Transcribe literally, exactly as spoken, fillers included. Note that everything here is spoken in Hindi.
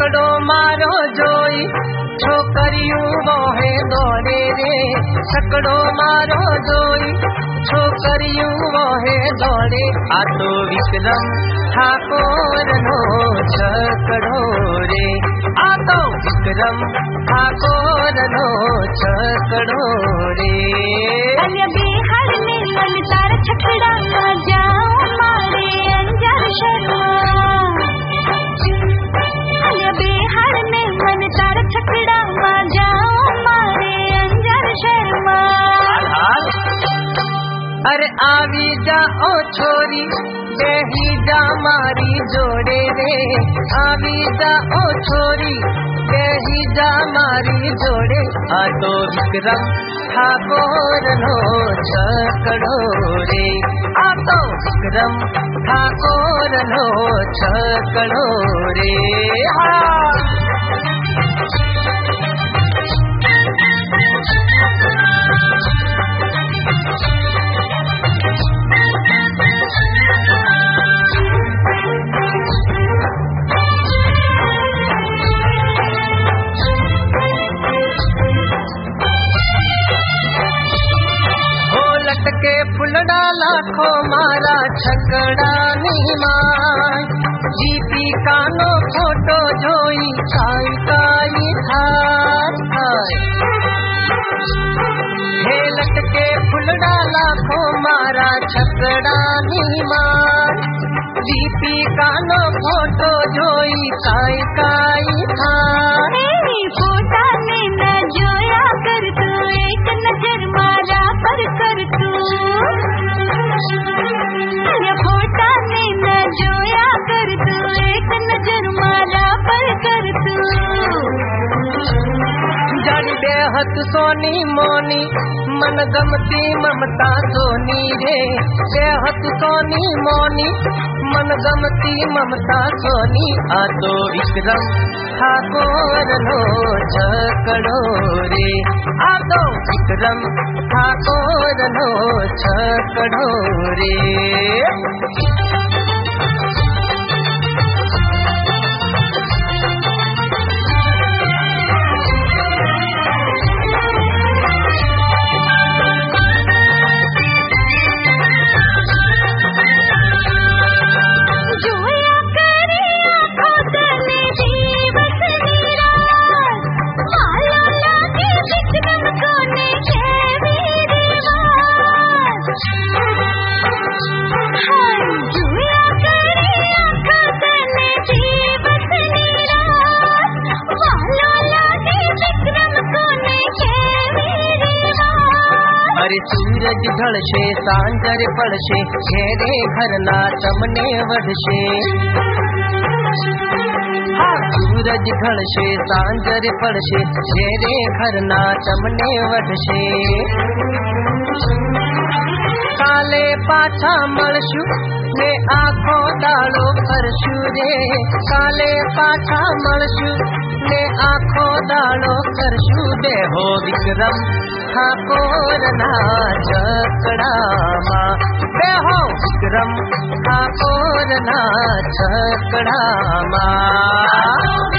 छकड़ो मारो जोई छोकरियूं वोहे दौड़े रे छकड़ो मारो जोई छोकरियूं वोहे दौड़े आ तो विक्रम ठाकोर नो छकड़ो रे आ तो विक्रम ठाकोर नो छकड़ो रे अरे बिहार में मन तार छकड़ा ना जाओ मारे अंजार शर्मा अरे बिहार में मन तार छकड़ा ना जाओ मारे अंजार शर्मा अरे आवी जा ओ छोरी बेही जा मारी जोड़े रे आवी जा ओ छोरी बेही जा मारी जोड़े आ तो विक्रम ठाकोर नो छकड़ो रे आ तो विक्रम ठाकोर नो छकड़ो रे के फुलड़ा लाखो मारा छकड़ा नीमाय जीपी कानो फोटो जोई काई काई थाय हे लटके फुलड़ा लाखो मारा छकड़ा नीमाय जीपी कानो फोटो जोई काई काई थाय फोटा ने न जोया कर तू एक नजर मारा पर कर तू अरे फोटा ने न जोया कर तू एक नजर मारा पर कर तू जड़ी बेहद सोनी मोनी मन गमती ममता सोनी रे बेहद सोनी मोनी मन गमती ममता सोनी आ तो विक्रम ठाकोर नो छकड़ो रे आ तो विक्रम ठाकोर नो छकड़ो रे सूरज ढलशे सांजर पड़शे घेरे घर ना चमने वढशे सूरज ढलशे सांजर पड़शे घेरे घर ना चमने वढशे काले पाछा मळशु ने आखो दाड़ो करशु रे काले पाछा मळशु ने आखो दाड़ो करशु बेहो विक्रम ठाकोर ना छकड़ा मा बेहो विक्रम ठाकोर ना छकड़ा मा।